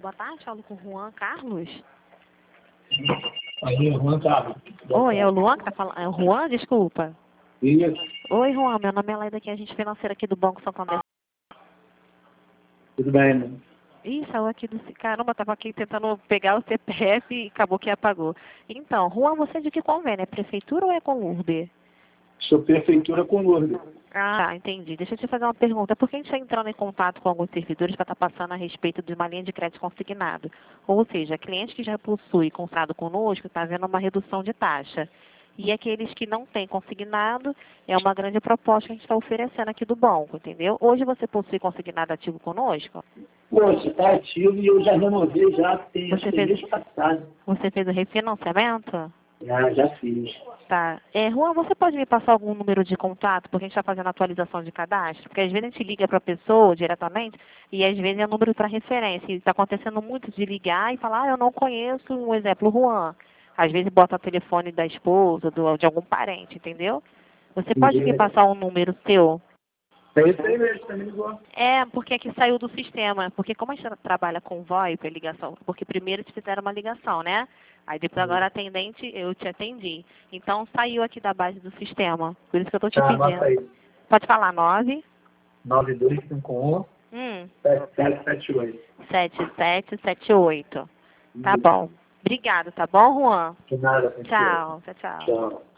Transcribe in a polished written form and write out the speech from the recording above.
boa tarde, falo com o Juan Carlos. Aí, Juan Carlos. Oi, é o Luan que tá falando? É o Juan, desculpa. Isso. Oi, Juan, meu nome é Laida aqui, agente financeira aqui do Banco Santander. Tudo bem, né? Ih, saiu aqui do... Caramba, tava aqui tentando pegar o CPF e acabou que apagou. Então, Juan, você é de que convênio? É prefeitura ou é com Lourdes? Sou prefeitura com Lourdes. Ah, entendi. Deixa eu te fazer uma pergunta. Por que a gente está entrando em contato com alguns servidores para estar passando a respeito de uma linha de crédito consignado? Ou seja, cliente que já possui contrato conosco está vendo uma redução de taxa. E aqueles que não têm consignado, é uma grande proposta que a gente está oferecendo aqui do banco, entendeu? Hoje você possui consignado ativo conosco? Poxa, está ativo e eu já renovei, já tem, acho que tem mês passado. Você fez o refinanciamento? Já fiz. Tá. Juan, você pode me passar algum número de contato? Porque a gente está fazendo atualização de cadastro. Porque às vezes a gente liga para a pessoa diretamente e às vezes é número para referência. E está acontecendo muito de ligar e falar, eu não conheço, um exemplo, Juan. Às vezes bota o telefone da esposa, de algum parente, entendeu? Você pode me passar um número seu? É isso aí mesmo, também ligou. É, porque aqui saiu do sistema. Porque como a gente trabalha com VoIP, ligação, porque primeiro eles fizeram uma ligação, né? Aí depois agora atendente, eu te atendi. Então saiu aqui da base do sistema. Por isso que eu estou te Anota pedindo. aí. Pode falar 9 9251 7778. 7778. Tá bom. Obrigado, tá bom, Juan? De nada, Tchau, tchau, tchau. Tchau.